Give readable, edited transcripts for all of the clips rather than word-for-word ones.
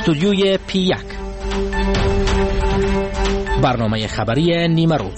استودیوی P1 برنامه خبری نیمه روز.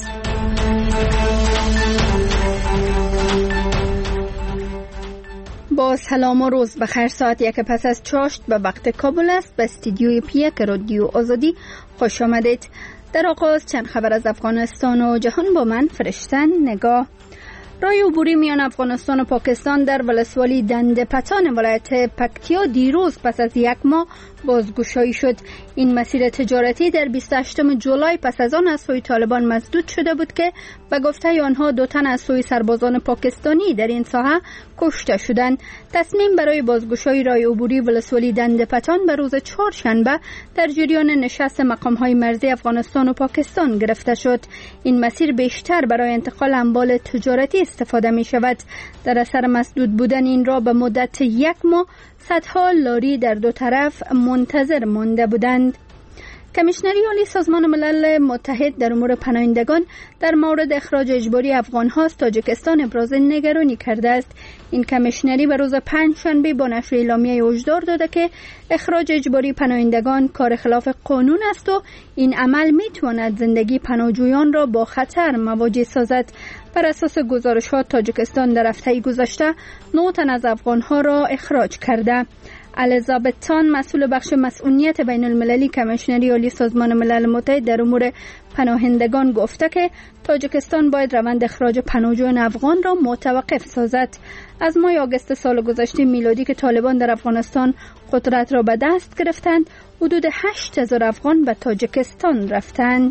با سلام و روز بخیر. ساعت 1 پس از چاشت به وقت کابل است. به استودیوی P1 رادیو آزادی خوش آمدید. در آغاز چند خبر از افغانستان و جهان با من فرشتن نگاه. راه عبوری میان افغانستان و پاکستان در ولسوالی دندپتان ولایت پکتیا دیروز پس از یک ماه بازگشایی شد. این مسیر تجارتی در 28 جولای پس از آن از سوی طالبان مسدود شده بود که به گفته آنها 2 تن از سوی سربازان پاکستانی در این ساحه کشته شدند. تصمیم برای بازگشایی راه عبوری ولسوالی دندپتان به روز چهارشنبه در جریان نشست مقام‌های مرزی افغانستان و پاکستان گرفته شد. این مسیر بیشتر برای انتقال اموال تجارتی استفاده می شود. در اثر مسدود بودن این را به مدت 1 ماه صدها لاری در 2 طرف منتظر مانده بودند. کمیشنری عالی سازمان ملل متحد در امور پناهندگان در مورد اخراج اجباری افغان‌ها از تاجیکستان ابراز نگرانی کرده است. این کمیشنری به روز پنجشنبه با نشر اعلامیه هشدار داده که اخراج اجباری پناهندگان کار خلاف قانون است و این عمل می‌تواند زندگی پناهجویان را با خطر مواجه سازد. بر اساس گزارشات تاجیکستان در هفته گذشته 9 تن از افغان‌ها را اخراج کرده. الیزابت تان مسئول بخش مسئولیت بین المللی کمیشنری عالی سازمان ملل متحد در امور پناهندگان گفته که تاجیکستان باید روند اخراج پناهجویان افغان را متوقف سازد. از ماه آگوست سال گذشته میلادی که طالبان در افغانستان قدرت را به دست گرفتند، حدود 8000 افغان به تاجیکستان رفتند.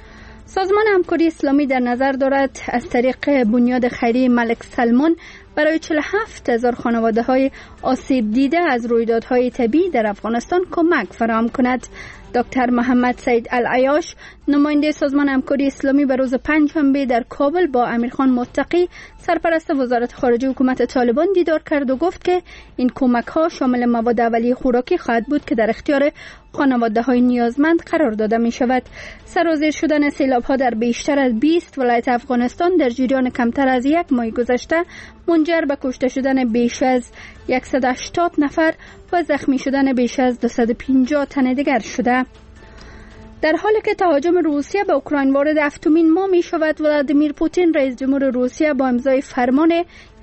سازمان همکاری اسلامی در نظر دارد از طریق بنیاد خیریه ملک سلمان برای 47000 خانواده‌های آسیب دیده از رویدادهای طبیعی در افغانستان کمک فراهم کند. دکتر محمد سید العیاش نماینده سازمان همکاری اسلامی به روز پنجشنبه در کابل با امیرخان متقی سرپرست وزارت خارجه حکومت طالبان دیدار کرد و گفت که این کمک‌ها شامل مواد اولیه خوراکی خواهد بود که در اختیار خانواده‌های نیازمند قرار داده می‌شود. سرازیر شدن سیلاب‌ها در بیشتر از 20 ولایت افغانستان در جریان کمتر از 1 ماه گذشته منجر به کشته شدن بیش از 180 نفر و زخمی شدن بیش از 250 تن دیگر شده. در حالی که تهاجم روسیه به اوکراین وارد 7مین ماه می شود، ولادیمیر پوتین رئیس جمهور روسیه با امضای فرمان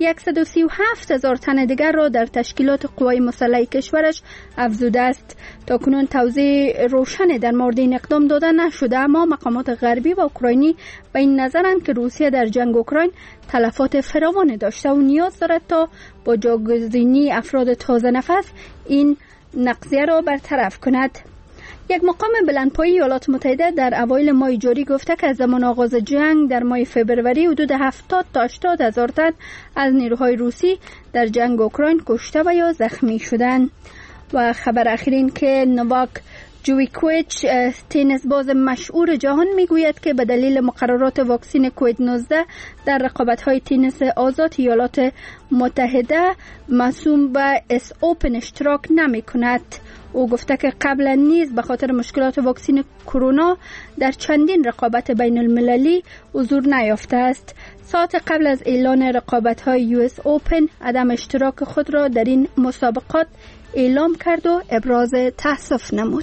137,000 تن دیگر را در تشکیلات قوای مسلح کشورش افزوده است. تاکنون توضیح روشنی در مورد این اقدام داده نشده، اما مقامات غربی و اوکراینی به این نظرند که روسیه در جنگ اوکراین تلفات فراوانی داشته و نیاز دارد تا با جاگزینی افراد تازه نفس این نقضیه را برطرف کند. یک مقام بلندپایه ایالات متحده در اوایل ماه جاری گفته که از زمان آغاز جنگ در ماه فوریه حدود 70 تا 80 هزار تن از نیروهای روسی در جنگ اوکراین کشته و یا زخمی شدند. و خبر اخیر این که نوواک جوکوویچ تنیس باز مشهور جهان میگوید که به دلیل مقررات واکسن کووید 19 در رقابت‌های تنیس آزاد ایالات متحده مسوم به اس اوپن اشتراک نمی‌کند. او گفته که قبلا نیز به خاطر مشکلات واکسن کرونا در چندین رقابت بین المللی حضور نیافته است. ساعت قبل از اعلان رقابت‌های یو اس اوپن عدم اشتراک خود را در این مسابقات اعلام کرد و ابراز تأسف نمود.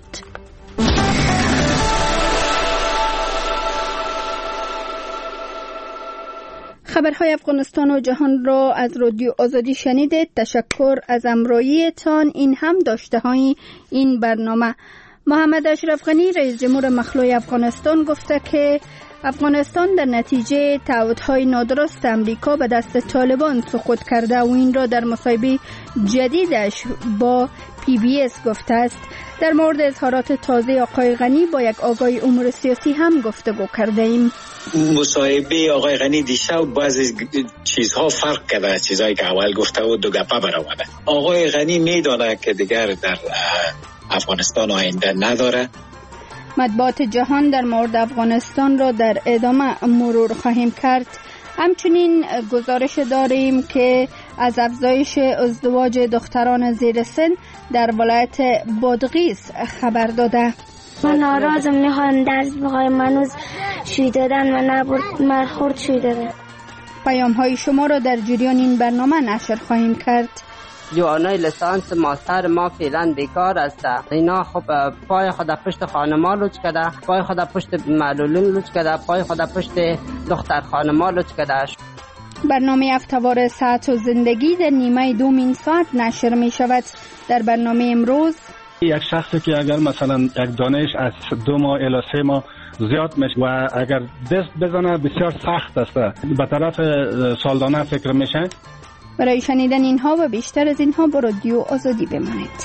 خبرهای افغانستان و جهان را از رادیو آزادی شنیدید. تشکر از همراهیتان. این هم داشته های این برنامه. محمد اشرف غنی رئیس جمهور مخلوع افغانستان گفته که افغانستان در نتیجه تعهدهای نادرست امریکا به دست طالبان سقوط کرده و این را در مصاحبه جدیدش با PBS گفته است. در مورد اظهارات تازه آقای غنی با یک آگاه امور سیاسی هم گفتگو کرده ایم. مصاحبه آقای غنی دیشب بعضی چیزها فرق کرده، چیزهایی که اول گفته و دو گپه برآمده. آقای غنی میدونه که دیگر در افغانستان آینده نداره. مطبوعات جهان در مورد افغانستان را در ادامه مرور خواهیم کرد. همچنین گزارش داریم که از افزایش ازدواج دختران زیر سن در ولایت بادغیس خبر داده. من ناراضم، میخوام درس بخوایم، منوز شوی دادن و نبرد مرخورد شوی دادن. پیام های شما را در جریان این برنامه نشر خواهیم کرد. جوانای لیسانس ماستر ما فعلا بیکار است. اینا خب پای خود پشت خانما لوچ کرده، پای خود پشت معلولین لوچ کرده، پای خود پشت دختر خانما لوچ کرده. برنامه افتوار ساعت و زندگی در نیمه دومین ساعت نشر می شود. در برنامه امروز یک شخصی که اگر مثلا یک دانش از 2 ماه الی 3 ماه زیاد میشه و اگر دست بزنه بسیار سخت است، به طرف سالانه فکر میشه. برای شنیدن اینها و بیشتر از اینها با رادیو آزادی بمانید.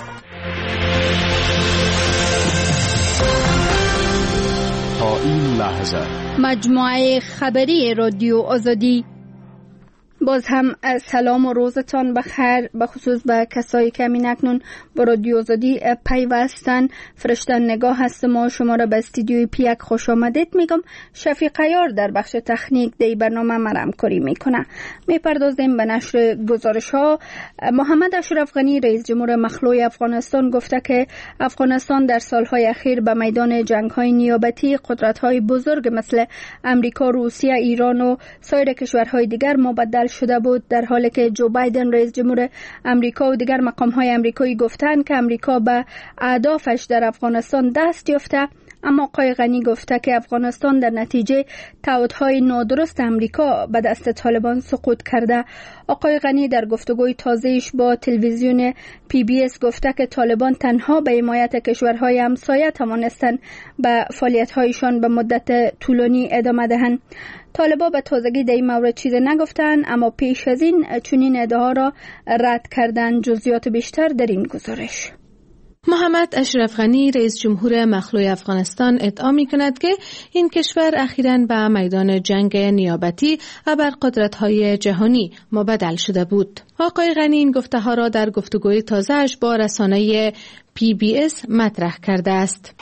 تا این لحظه مجموعه خبری رادیو آزادی. باز هم سلام و روزتان بخیر، به خصوص به کسایی که همین اکنون با رادیو آزادی پیوستن. فرشته نگاه هستم و شما را به استودیوی پیک خوش آمدید میگم. شفیق عیار در بخش تکنیک دی برنامه ما همکاری میکنه. میپردازیم به نشر گزارش ها. محمد اشرف غنی رئیس جمهور مخلوع افغانستان گفته که افغانستان در سالهای اخیر به میدان جنگ های نیابتی قدرت های بزرگ مثل امریکا، روسیه، ایران و سایر کشورهای دیگر مبدل شده بود، در حالی که جو بایدن رئیس جمهور امریکا و دیگر مقام‌های امریکایی گفتند که امریکا به اهدافش در افغانستان دست یافته. اما آقای غنی گفته که افغانستان در نتیجه تعهدهای نادرست امریکا به دست طالبان سقوط کرده. آقای غنی در گفتگوی تازه‌اش با تلویزیون PBS گفته که طالبان تنها به حمایت کشورهای همسایه توانستند به فعالیت‌هایشان به مدت طولانی ادامه دهند. طالبان به تازگی در این مورد چیزی نگفتند، اما پیش از این چنین ادعا را رد کردند. جزئیات بیشتر در این گزارش. محمد اشرف غنی رئیس جمهور مخلوع افغانستان ادعا می‌کند که این کشور اخیراً به میدان جنگ نیابتی ابرقدرت‌های جهانی مبدل شده بود. آقای غنی این گفته‌ها را در گفتگوی تازه‌اش با رسانه PBS مطرح کرده است.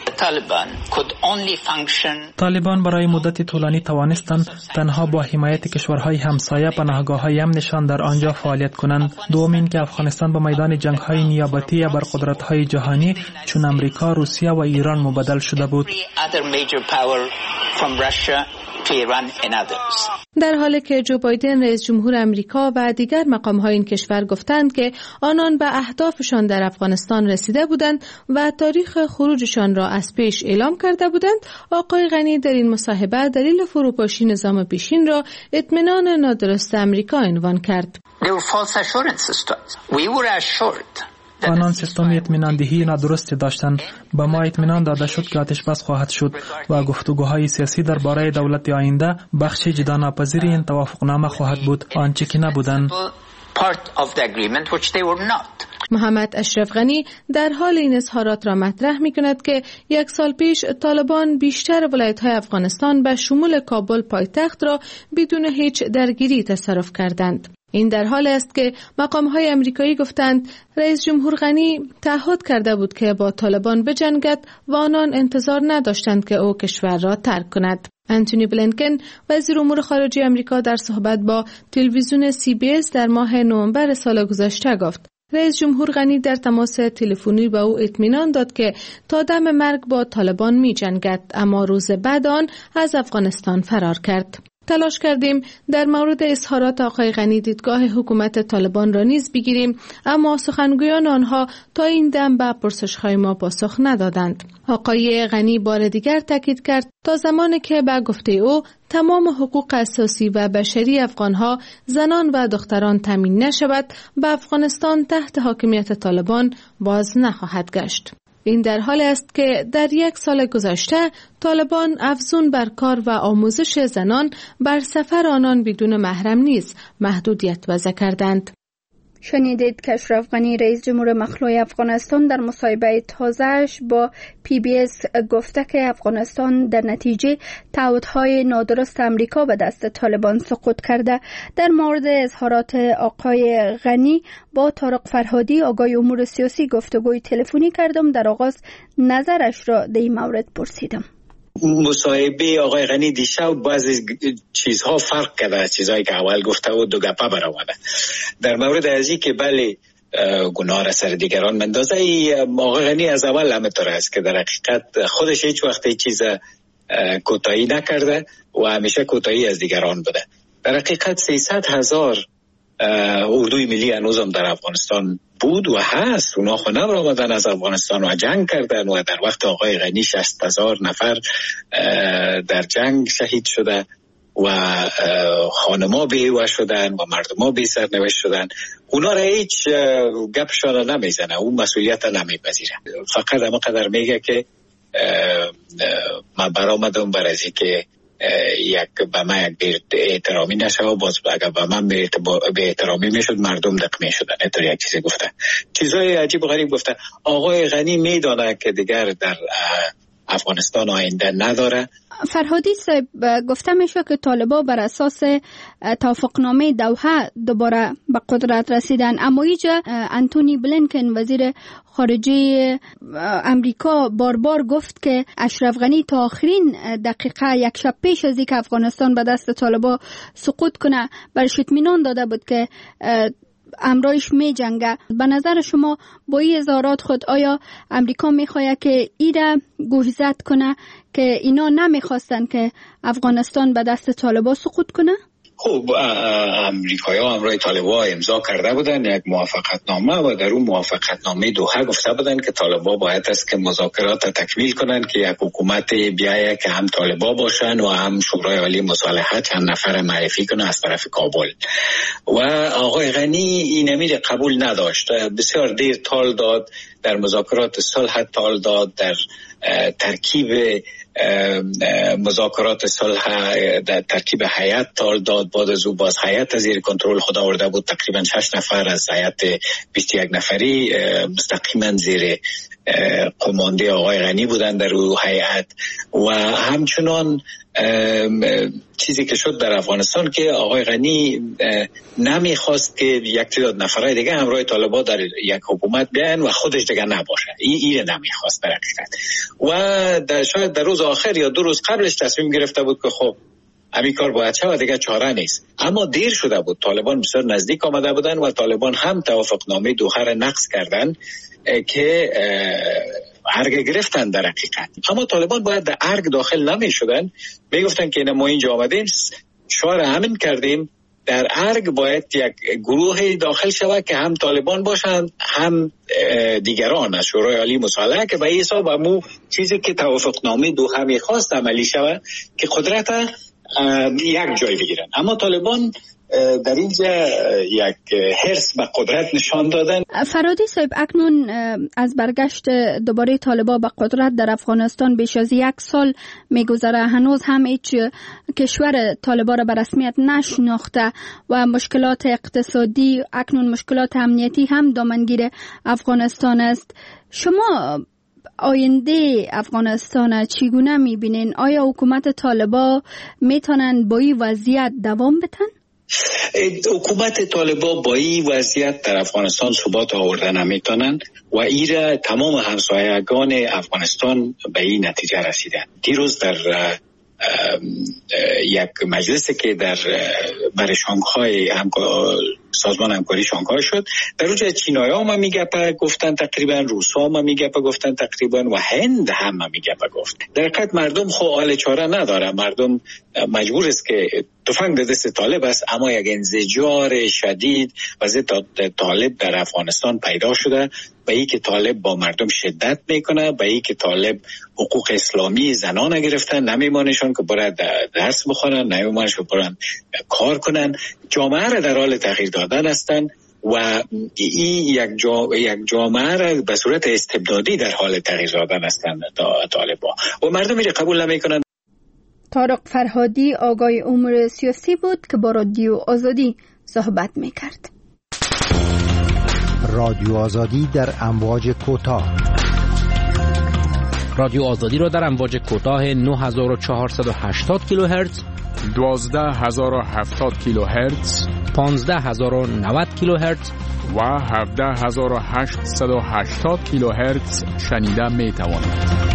طالبان برای مدت طولانی توانستند تنها با حمایت کشورهای همسایه پناهگاه‌های امنشان در آنجا فعالیت کنند. دوم این که افغانستان به میدان جنگ‌های نیابتی ابرقدرت‌های جهانی چون امریکا، روسیه و ایران مبدل شده بود. در حالی که جو بایدن رئیس جمهور امریکا و دیگر مقام‌های این کشور گفتند که آنان به اهدافشان در افغانستان رسیده بودند و تاریخ خروجشان را از پیش اعلام کرده بودند، آقای غنی در این مصاحبه دلیل فروپاشی نظام پیشین را اطمینان نادرست امریکا عنوان کرد. آنان سیستم اطمینان دهی نادرستی داشتند. به ما اطمینان داده شد که آتش بس خواهد شد و گفتگوهای سیاسی درباره دولت آینده بخش جدا ناپذیری این توافقنامه خواهد بود، آنچه که نبودند. محمد اشرف غنی در حال این اظهارات را مطرح می‌کند که 1 سال پیش طالبان بیشتر ولایت‌های افغانستان به شمول کابل پایتخت را بدون هیچ درگیری تصرف کردند. این در حال است که مقام‌های امریکایی گفتند رئیس جمهور غنی تعهد کرده بود که با طالبان بجنگد و آنان انتظار نداشتند که او کشور را ترک کند. انتونی بلینکن وزیر امور خارجه آمریکا در صحبت با تلویزیون CBS در ماه نوامبر سال گذشته گفت رئیس جمهور غنی در تماس تلفنی به او اطمینان داد که تا دم مرگ با طالبان می جنگد، اما روز بعد آن از افغانستان فرار کرد. تلاش کردیم در مورد اظهارات آقای غنی دیدگاه حکومت طالبان را نیز بگیریم، اما سخنگویان آنها تا این دم به پرسش‌های ما پاسخ ندادند. آقای غنی بار دیگر تاکید کرد تا زمانی که به گفته او تمام حقوق اساسی و بشری افغانها، زنان و دختران تامین نشود، به افغانستان تحت حاکمیت طالبان باز نخواهد گشت. این در حال است که در 1 سال گذشته طالبان افزون بر کار و آموزش زنان بر سفر آنان بدون محرم نیز محدودیت وضع کردند. شنیدید که اشرف غنی رئیس جمهور مخلوع افغانستان در مصاحبه تازه‌اش با PBS گفته که افغانستان در نتیجه تعهدهای نادرست امریکا به دست طالبان سقوط کرده. در مورد اظهارات آقای غنی با طارق فرهادی آگاه امور سیاسی گفتگوی تلفنی کردم. در آغاز نظرش را در این مورد پرسیدم. مصاحبه آقای غنی دیشب بعضی چیزها فرق کرده از چیزهایی که اول گفته و 2 گپه برآورده. در مورد ازی که بله گناه را سر دیگران مندازه، آقای غنی از اول همینطور است که در حقیقت خودش هیچ وقت هیچ چیز کوتاهی نکرده و همیشه کوتاهی از دیگران بوده. در حقیقت 300,000 اردوی ملی هنوزم در افغانستان بود و هست. اونا خو نبرآمدن از افغانستان و جنگ کردن و در وقت آقای غنی 60,000 نفر در جنگ شهید شده و خانما بیوه شدن و مردما بی سرنوشت شدن. اونا را هیچ گپشان نمیزنه، اون مسئولیت نمیپذیره. فقط اما قدر میگه که من برآمدم بر از اینکه به من یک احترامی نشه و باز اگر به من به احترامی میشد مردم دق میشدن. اینطور یک چیزی گفته، چیزای عجیب و غریب گفته. آقای غنی میدانه که دیگر در افغانستان آینده نداره. فرهادی صاحب، گفته میشه که طالبان بر اساس توافقنامه دوحه دوباره به قدرت رسیدن، اما اینجا انتونی بلینکن وزیر خارجه امریکا بار بار گفت که اشرف غنی تا آخرین دقیقه یک شب پیش از اینکه افغانستان به دست طالبان سقوط کنه برش اطمینان داده بود که امرایش می جنگه. به نظر شما با این اظهارات خود آیا امریکا میخواد که ایره گوشزد کنه که اینا نمیخواستن که افغانستان به دست طالبان سقوط کنه؟ خب امریکایی‌ها امروی طالبان امضا کرده بودن یک موافقتنامه و در اون موافقتنامه دوحه گفته بودن که طالبان باید است که مذاکرات تکمیل کنن که یک حکومت بیایه که هم طالبان باشن و هم شورای عالی مصالحه چند نفر معرفی کنه از طرف کابل. و آقای غنی این امیر قبول نداشت، بسیار دیر تال داد، در مذاکرات صلح تال داد، در ترکیب مذاکرات صلح در ترکیب هیئت تال داد. بعد از او باز هیئت زیر کنترل خود آورده بود، تقریبا 6 نفر از هیئت 21 نفری مستقیما زیر قمانده آقای غنی بودن در او هیئت. و همچنان چیزی که شد در افغانستان که آقای غنی نمیخواست که یک تعداد نفرای دیگه همراه طالبان در یک حکومت بیان و خودش دیگه نباشه. این نمیخواست در حقیقت. و شاید در روز آخر یا 2 روز قبلش تصمیم گرفته بود که خب همین کار باید شود، دیگه چاره نیست. اما دیر شده بود، طالبان بسیار نزدیک آمده بودن و طالبان هم توافقنامه دوحه را نقض کردن که ارگ گرفتن در حقیقت. اما طالبان باید در ارگ داخل نمی شدن، می گفتن که ما اینجا آمدیم شعار همین کردیم، در ارگ باید یک گروه داخل شود که هم طالبان باشند هم دیگران از شورای عالی مصالحه، که به حساب همون چیزی که توافقنامه دوحه می‌خواست عملی شود که قدرت یک جای بگیرن. اما طالبان در اینجا یک حرص به قدرت نشان دادن. فرهادی صاحب، اکنون از برگشت دوباره طالبان به قدرت در افغانستان بیش از 1 سال میگذره، هنوز هم هیچ کشور طالبان را به رسمیت نشناخته و مشکلات اقتصادی، اکنون مشکلات امنیتی هم دامنگیر افغانستان است. شما آینده افغانستان چگونه میبینین؟ آیا حکومت طالبان میتونن با این وضعیت دوام بدن؟ حکومت طالبان با این وضعیت در افغانستان ثبات آوردن نمیتونن و ایره تمام همسایگان افغانستان به این نتیجه رسیدن. دیروز در یک مجلسی که در برای شانگهای سازمان همکاری شانگهای شد، در اونجا چینایی هم میگه گفتن تقریبا، روس هم میگه گفتن تقریبا و هند هم میگه گفت. در حقیقت مردم خو حال چاره نداره، مردم مجبور است که تفنگ در دست طالب است، اما یک انزجار شدید واسه طالب در افغانستان پیدا شده، به این که طالب با مردم شدت میکنه، به این که طالب حقوق اسلامی زنان گرفتن، نمیمانشون که باید درس بخونن، نمیمانشون برن کار کنن، جامعه را در حال تغییر دادن هستن و این یک جامعه را به صورت استبدادی در حال تغییر دادن هستن طالبان و مردم میره قبول نمیکنن. طارق فرهادی آقای امور سیاسی بود که با رادیو آزادی صحبت میکرد. رادیو آزادی در امواج کوتاه. رادیو آزادی را در امواج کوتاه 9480 کیلوهرتز، 12070 کیلوهرتز، 15090 کیلوهرتز و 17880 کیلوهرتز شنیده می توانید.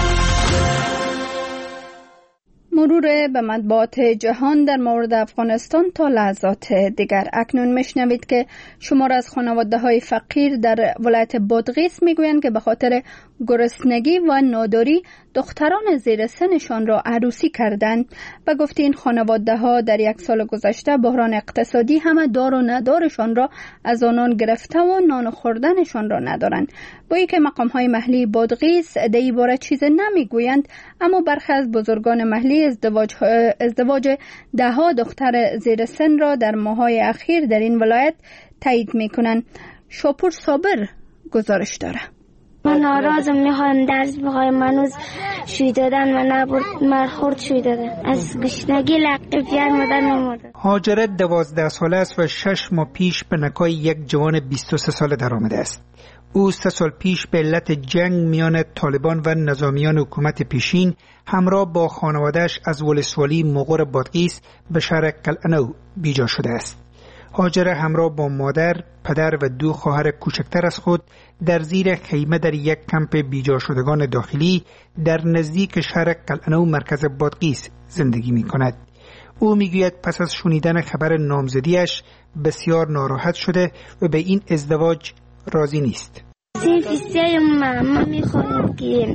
مرور به مطبوعات جهان در مورد افغانستان تا لحظات دیگر. اکنون میشنوید که شمار از خانواده های فقیر در ولایت بادغیس میگویند که به خاطر گرسنگی و ناداری دختران زیر سنشان را عروسی کردند و گفت این خانواده ها در یک سال گذشته بحران اقتصادی همه دار و ندارشان را از آنان گرفته و نان خوردنشان را ندارند. با اینکه مقام های محلی بادغیس در باره چیز نمیگویند، اما برخی از بزرگان محلی ازدواج دهها دختر زیر سن را در ماه‌های اخیر در این ولایت تایید میکنند. شاپور صابر گزارش داره. من ناراضم، میخوام درس بخوایم. منوز شوی دادن و نبرد مرخورد شوی دادن. از گشنگی لقی پیار مادر نمورد. هاجره 12 ساله است و 6 ماه پیش به نکای یک جوان 23 ساله در آمده است. او 3 سال پیش به علت جنگ میان طالبان و نظامیان حکومت پیشین همراه با خانواده‌اش از ولسوالی مغور بادغیس به شهر قلعه‌نو بیجا شده است. هاجره همراه با مادر، پدر و 2 خواهر کوچکتر از خود در زیر خیمه در یک کمپ بیجا شدگان داخلی در نزدیک شهر قلعه‌نو مرکز بادغیس زندگی می کند. او می گوید پس از شنیدن خبر نامزدیش بسیار ناراحت شده و به این ازدواج راضی نیست. سینفیسیه ما میخوام که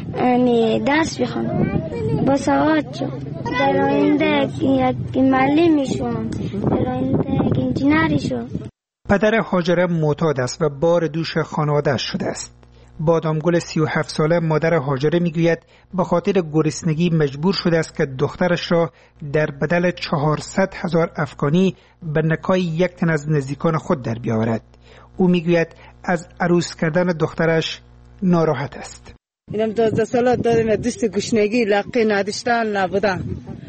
درس بخونم با سواد شو. در آینده یک معلم میشم، در آینده یک انجینری شو. پدر هاجره معتاد است و بار دوش خانواده شده است. بادامگل 37 ساله مادر هاجره میگوید به خاطر گرسنگی مجبور شده است که دخترش را در بدل 400,000 افغانی به نکای یک تن از نزدیکان خود در بیاورد. او میگوید از عروس کردن دخترش ناراحت است. اینم 12 ساله دادم دست گشنگی لقی نداشتن نبودن،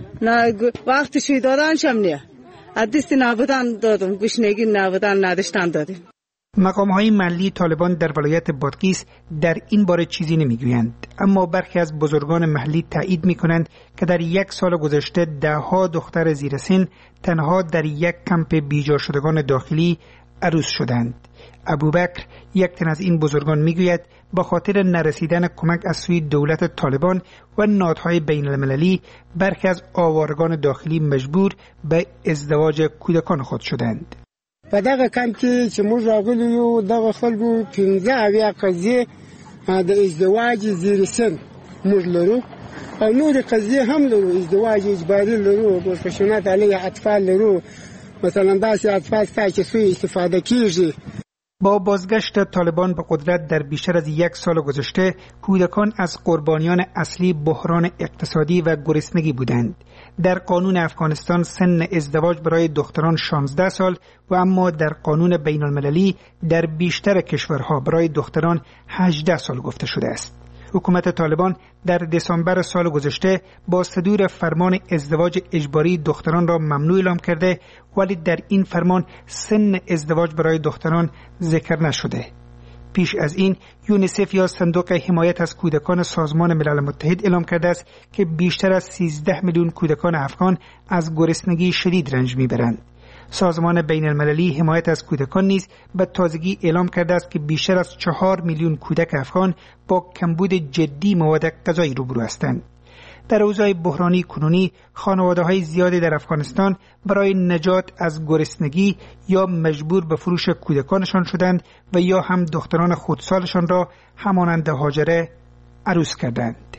نه وقتی شوی دادن شم نه دست نبودن دادم، گشنگی نبودن نداشتن دادیم. مقام های محلی طالبان در ولایت بادغیس در این باره چیزی نمیگویند، اما برخی از بزرگان محلی تایید میکنند که در 1 سال گذشته 10 دختر زیر سن تنها در یک کمپ بیجا شدگان داخلی عروس شدند. ابوبکر یک تن از این بزرگان میگوید با خاطر نرسیدن کمک از سوی دولت طالبان و نهادهای بین المللی برخی از آوارگان داخلی مجبور به ازدواج کودکان خود شدند. په دغه کم کې چې موږ راغلي یو دغه خلکو 15 قضیې د ازدواج زیر سن موږ لرو او نور قضیې هم لرو، ازدواج اجباري لرو، پروفیشنال علیه اطفال لرو، مثلا داسې اطفال چې سوی استفاده کیږي. با بازگشت طالبان به قدرت در بیشتر از 1 سال گذشته کودکان از قربانیان اصلی بحران اقتصادی و گرسنگی بودند. در قانون افغانستان سن ازدواج برای دختران 16 سال و اما در قانون بین المللی در بیشتر کشورها برای دختران 18 سال گفته شده است. حکومت طالبان در دسامبر سال گذشته با صدور فرمان ازدواج اجباری دختران را ممنوع اعلام کرده، ولی در این فرمان سن ازدواج برای دختران ذکر نشده. پیش از این یونیسف یا صندوق حمایت از کودکان سازمان ملل متحد اعلام کرده است که بیشتر از 13 میلیون کودکان افغان از گرسنگی شدید رنج میبرند. سازمان بین المللی حمایت از کودکان نیز به تازگی اعلام کرده است که بیشتر از 4 میلیون کودک افغان با کمبود جدی مواد غذایی روبرو هستند. در اوضاع بحرانی کنونی خانواده‌های زیادی در افغانستان برای نجات از گرسنگی یا مجبور به فروش کودکانشان شدند و یا هم دختران خودسالشان را همانند هاجره عروس کردند.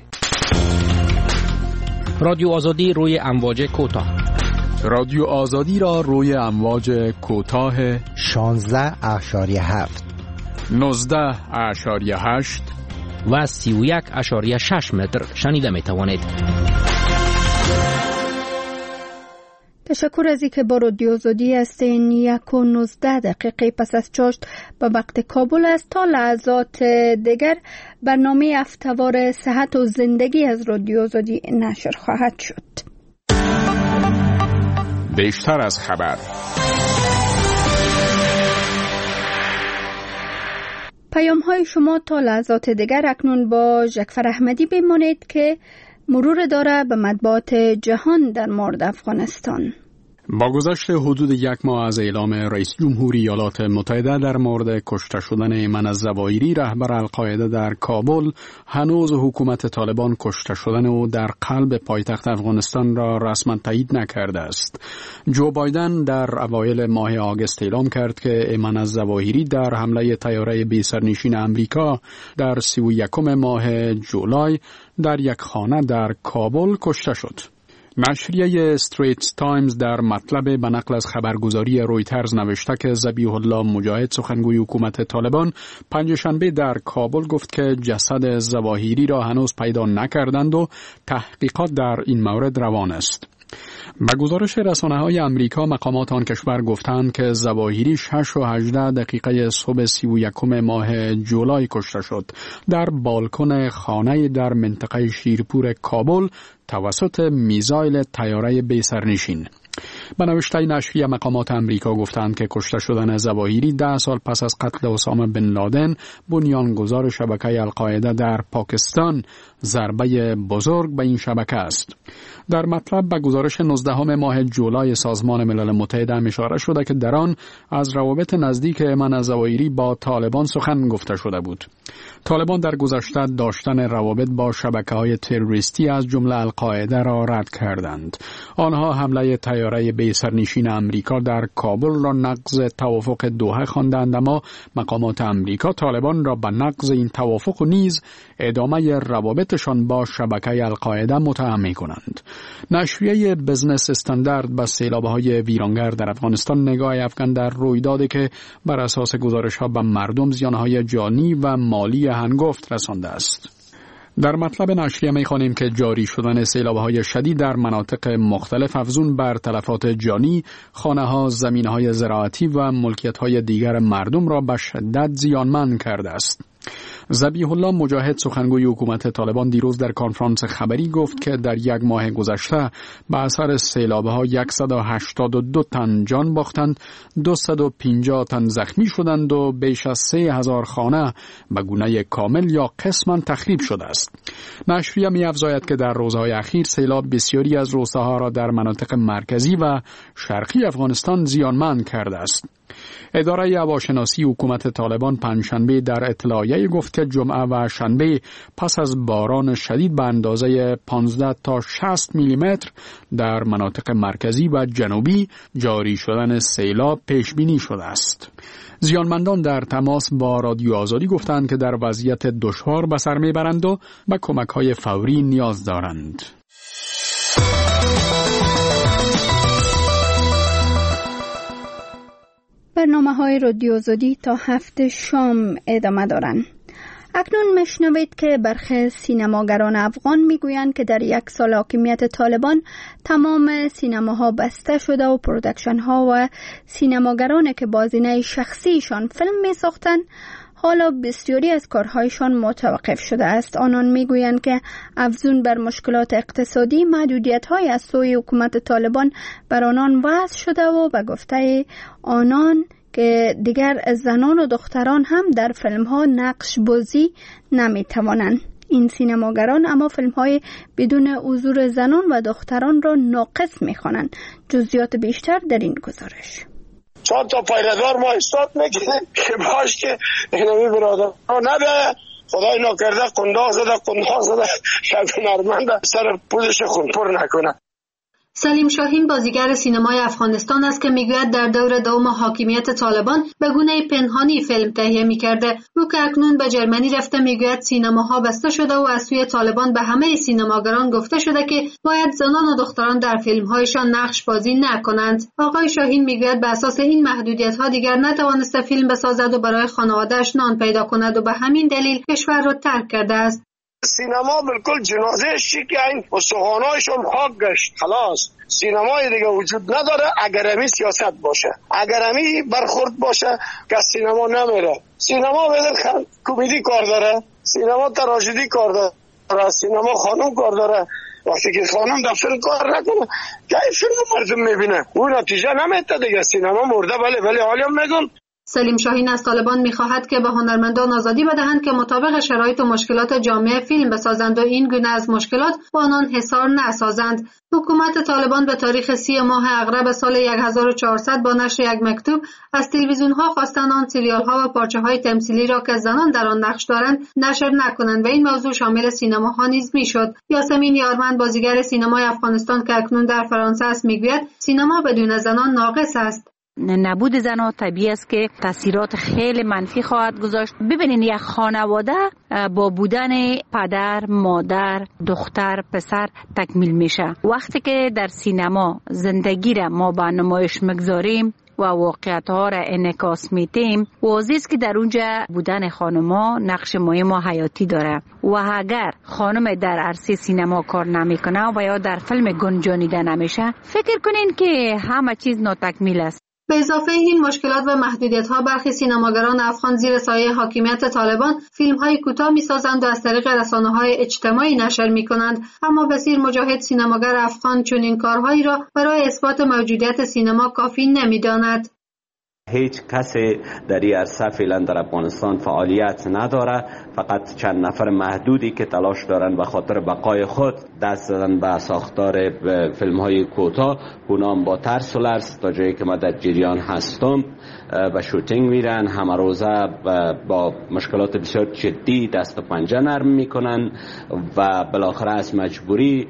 رادیو آزادی روی امواج کوتاه. رادیو آزادی را روی امواج کوتاه 16.7 19.8 و 31.6 متر شنیده می توانید. تشکر از اینکه با رادیو آزادی هستین. 1:19 پس از چاشت به وقت کابل است. تا لحظات دیگر برنامه هفته‌وار صحت و زندگی از رادیو آزادی نشر خواهد شد. بیشتر از خبر. پیام های شما تا لحظات دیگر. اکنون با جعفر احمدی بمانید که مرور داره به مطبوعات جهان در مورد افغانستان. با گذشت حدود 1 ماه از اعلام رئیس جمهوری ایالات متحده در مورد کشته شدن ایمن الظواهری رهبر القاعده در کابل، هنوز حکومت طالبان کشته شدن او در قلب پایتخت افغانستان را رسما تایید نکرده است. جو بایدن در اوایل ماه آگوست اعلام کرد که ایمن الظواهری در حمله طیاره بی سرنشین امریکا در 31 ماه جولای در یک خانه در کابل کشته شد. نشریه استریت تایمز در مطلب به نقل از خبرگزاری رویترز نوشته که ذبیح الله مجاهد سخنگوی حکومت طالبان پنجشنبه در کابل گفت که جسد الظواهری را هنوز پیدا نکردند و تحقیقات در این مورد روان است. به گزارش رسانه‌های آمریکا، مقامات آن کشور گفتند که الظواهری 6 و 18 دقیقه صبح 31 ماه جولای کشته شد در بالکن خانه در منطقه شیرپور کابل توسط میزایل طیاره بی سرنشین. به نوشته نشریه، مقامات آمریکا گفتند که کشته شدن الظواهری 10 سال پس از قتل اسامه بن لادن، بنیانگذار شبکه القاعده در پاکستان، ضربه بزرگ به این شبکه است. در مطلب به گزارش 19 ماه جولای سازمان ملل متحد اشاره شده که در آن از روابط نزدیک ایمن الظواهری با طالبان سخن گفته شده بود. طالبان در گذشته داشتن روابط با شبکه‌های تروریستی از جمله القاعده را رد کردند. آنها حمله طیاره بی سرنشین امریکا در کابل را نقض توافق دوحه خواندند، اما مقامات امریکا طالبان را به نقض این توافق و نیز ادامه روابطشان با شبکه القاعده متهم می‌کنند. نشریه بزنس استاندارد به سیلاب‌های ویرانگر در افغانستان نگاه افکن در رویدادی که بر اساس گزارش‌ها به مردم زیان‌های جانی و مالی هنگفت رسانده است. در مطلب نشریه می‌خوانیم که جاری شدن سیلاب‌های شدید در مناطق مختلف افزون بر تلفات جانی، خانه‌ها، زمین‌های زراعتی و ملکیت‌های دیگر مردم را به شدت زیانمند کرده است. ذبیح الله مجاهد سخنگوی حکومت طالبان دیروز در کنفرانس خبری گفت که در 1 ماه گذشته به اثر سیلاب‌ها 182 تن جان باختند، 250 تن زخمی شدند و بیش از 3000 خانه به گونه کامل یا قسماً تخریب شده است. نشریه می‌افزاید که در روزهای اخیر سیلاب بسیاری از روستاها را در مناطق مرکزی و شرقی افغانستان زیانمند کرده است. اداره هواشناسی حکومت طالبان پنجشنبه در اطلاعیه گفت که جمعه و شنبه پس از باران شدید به اندازه 15 تا 60 میلیمتر در مناطق مرکزی و جنوبی جاری شدن سیلاب پیش بینی شده است. زیانمندان در تماس با رادیو آزادی گفتند که در وضعیت دشوار به سر میبرند و به کمک‌های فوری نیاز دارند. برنامه‌های رادیو آزادی تا 7 شام ادامه دارند. اکنون مشنوید که برخی سینماگران افغان میگویند که در 1 سال حاکمیت طالبان تمام سینماها بسته شده و پرودکشن ها و سینماگرانی که بازینه شخصیشان فیلم می ساختند حالا بسیاری از کارهایشان متوقف شده است. آنان میگویند که افزون بر مشکلات اقتصادی، محدودیت‌های از سوی حکومت طالبان بر آنان وضع شده و به گفته آنان که دیگر زنان و دختران هم در فیلم‌ها نقش بازی نمی‌توانند. این سینماگران اما فیلم‌های بدون حضور زنان و دختران را ناقص می‌خوانند. جزئیات بیشتر در این گزارش. 4 تا پیردار ما استاد میکنیم که باش که اینمی برادر نده خدای ناکرده قنداق زده شب نرمنده سر پوزش خونپر نکنه. سلیم شاهین بازیگر سینمای افغانستان است که میگوید در دور دوم حاکمیت طالبان به گونه پنهانی فیلم تهیه میکرده. او که اکنون به جرمنی رفته میگوید سینماها بسته شده و از سوی طالبان به همه سینماگران گفته شده که باید زنان و دختران در فیلمهایشان نقش بازی نکنند. آقای شاهین میگوید به اساس این محدودیت‌ها دیگر نتوانسته فیلم بسازد و برای خانواده‌اش نان پیدا کند و به همین دلیل کشور را ترک کرده است. سینما بالکل جنازه شکن و سخانهایشون خاک گشت. خلاص سینمای دیگه وجود نداره اگر همی سیاست باشه، اگر همی برخورد باشه که سینما نمیره. سینما بدل کمدی کار داره، سینما تراژدی کار داره، سینما خانم کار داره. وقتی که خانم در فیلم کار نکنه که این فیلم مردم میبینه اون نتیجه نمیده دیگه. سینما مرده ولی حالی هم میگن سلیم شاهین از طالبان می‌خواهد که به هنرمندان آزادی بدهند که مطابق شرایط و مشکلات جامعه فیلم بسازند و این گونه از مشکلات با آنان حصار نسازند. حکومت طالبان به تاریخ 30 ماه اغرب سال 1400 با نشر یک مکتوب از تلویزیون‌ها خواستند آن سریال‌ها و پارچه‌های تمثیلی را که زنان در آن نقش دارند نشر نکنند و این موضوع شامل سینماها نیز می‌شد. یاسمین یارمند بازیگر سینمای افغانستان که اکنون در فرانسه است می‌گوید سینما بدون زنان ناقص است. نبود زنها طبیعی است که تاثیرات خیلی منفی خواهد گذاشت. ببینین یک خانواده با بودن پدر، مادر، دختر، پسر تکمیل میشه. وقتی که در سینما زندگی را ما به نمایش میگذاریم و واقعیت ها را انعکاس میدیم، واضح است که در اونجا بودن خانما نقش مهم و حیاتی داره و اگر خانم در عرصه سینما کار نمیکنه و یا در فیلم گنجانیده نمیشه، فکر کنین که همه چیز ناتکمیل است. به اضافه این مشکلات و محدودیت‌ها برخی سینماگران افغان زیر سایه حاکمیت طالبان فیلم‌های کوتاه می‌سازند و از طریق رسانه‌های اجتماعی نشر می‌کنند، اما بسیار مجاهد سینماگر افغان چنین کارهایی را برای اثبات موجودیت سینما کافی نمی‌داند. هیچ کسی در این عرصه فعلا در افغانستان فعالیت نداره، فقط چند نفر محدودی که تلاش دارن به خاطر بقای خود دست زدن به ساختار فیلم های کوتاه. اونام با ترس و لرز تا جایی که من در جریان هستم و شوتینگ میرن، همه روزه با مشکلات بسیار جدی دست و پنجه نرم میکنن و بالاخره از مجبوری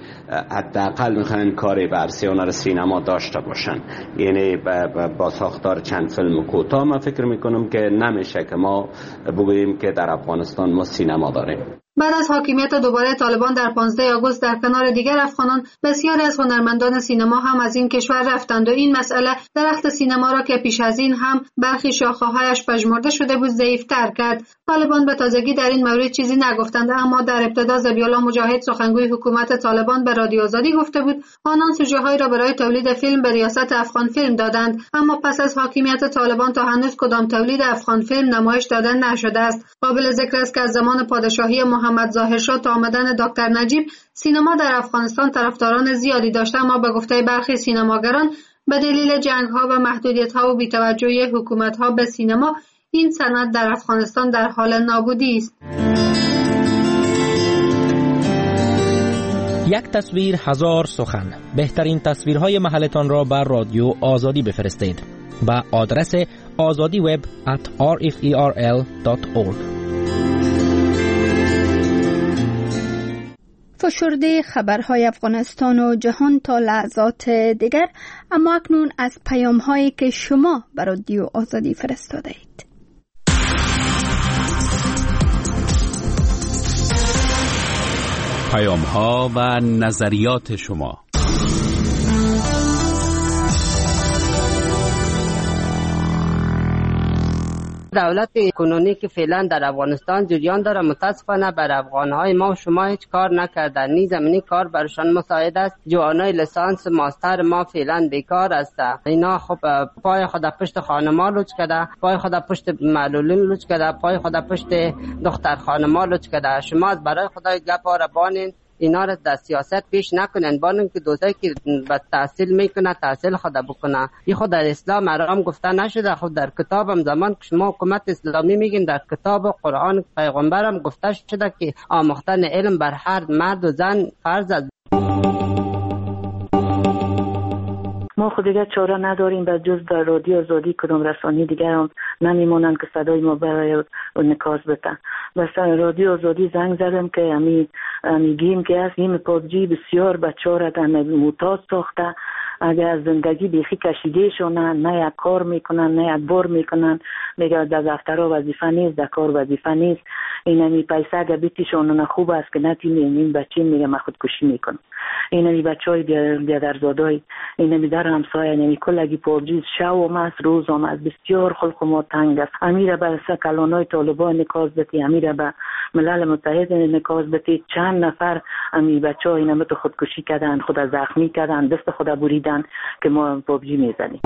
حداقل میخوان کاری به عرصه هنر سینما داشته باشن. یعنی با ساختار چند فیلم کوتاه من فکر میکنم که نمیشه که ما بگوییم که در افغانستان ما سینما داریم. بعد از حاکمیت دوباره طالبان در 15 آگوست در کنار دیگر افغانان بسیاری از هنرمندان سینما هم از این کشور رفتند و این مسئله درخت سینما را که پیش از این هم برخی شاخه‌هایش پژمرده شده بود ضعیف‌تر کرد. طالبان به تازگی در این مورد چیزی نگفتند، اما در ابتدا ذبیح‌الله مجاهد سخنگوی حکومت طالبان به رادیو آزادی گفته بود آنان سوژه‌هایی را برای تولید فیلم به ریاست افغان فیلم دادند، اما پس از حاکمیت طالبان تا هنوز کدام تولید افغان فیلم نمایش داده نشده است. قابل ذکر است که از زمان پادشاهی محمد ظاهرشاه تا آمدن دکتر نجیب سینما در افغانستان طرفداران زیادی داشته، اما به گفته برخی سینماگران به دلیل جنگ‌ها و محدودیت‌ها و بی‌توجهی حکومت‌ها به سینما این صنعت در افغانستان در حال نابودی است. یک تصویر هزار سخن. بهترین تصویرهای محلتان را بر رادیو آزادی بفرستید با آدرس azadiweb@rferl.org. فشرده خبرهای افغانستان و جهان تا لحظات دیگر، اما اکنون از پیام‌هایی که شما بر رادیو آزادی فرستاده اید. پیام‌ها و نظریات شما. دولت کنونی که فعلا در افغانستان جریان داره متاسفانه بر افغانهای ما و شما هیچ کار نکردن. نی زمینی کار برشان مساعد است. جوانای لیسانس ماستر ما فعلا بیکار است. اینا خب پای خود پشت خانما لوچ کرده، پای خود پشت معلولین لوچ کرده، پای خود پشت دختر خانما لوچ کرده. شما از برای خدای گپا را بانین، اینا را در سیاست پیش نکنن. بانن که دوستایی که به تحصیل میکنه تحصیل خود بکنه. این خود در اسلام حرام گفته نشده. خود در کتابم زمان که شما حکومت اسلامی میگین در کتاب و قرآن پیغمبرم گفته شده که آموختن علم بر هر مرد و زن فرض است. ما خود دیگه چاره نداریم به جز در رادیو آزادی کدام رسانه دیگه هم نمیمونن که صدای ما برای نکاس بتن. بس رادیو آزادی زنگ زدم که میگیم که از این پادجی بسیار بچه را در معتاد ساخته. اگر از زندگی بیخی کشیده شونن، نه یک کار میکنن نه یک بار میکنن، میگه در دفترها وظیفه نیست، در کار وظیفه نیست. اینمی پیسه اگر بیتیشون خوب است که نتیمی این بچه میگه من خودکشی میکنم. اینمی بچه های بیادرزادای اینمی در همسایه اینمی کلگی پابجی شو هم است روز هم است. بسیار خلق ما تنگ است. امیره به کلانای طالبان نکاز بتی، امیره به ملل متحد نکاز بتی. چند نفر امی بچه ها اینمی تو خودکشی کردن، خود زخمی کردن، دست خود بریدن که ما پابجی میزنیم.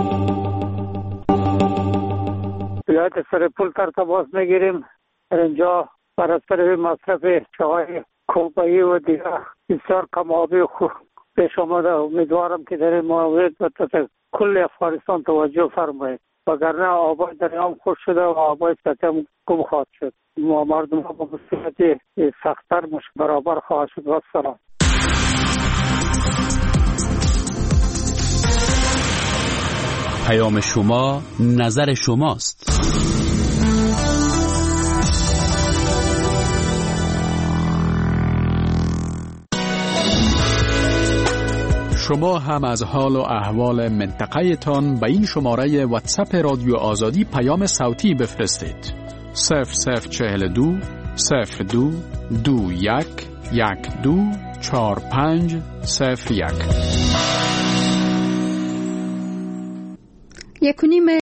بیایید سر پول ترتباس میگیریم. اینجا برای مصرف چای کمپایی و دیگر بسیار کمابی خوب پیش آمده. امیدوارم که در این مورد به کل افغانستان توجه فرمایید. وگرنه آبای دریام خوش شده و آبای سطح هم کم خواهد شد. مردم ها با صورت سخت‌تر برابر خواهد شد. و سلام. پیام شما نظر شماست. شما هم از حال و احوال منطقه تان به این شماره واتساپ رادیو آزادی پیام صوتی بفرستید. 0042 02 21 12 45 01.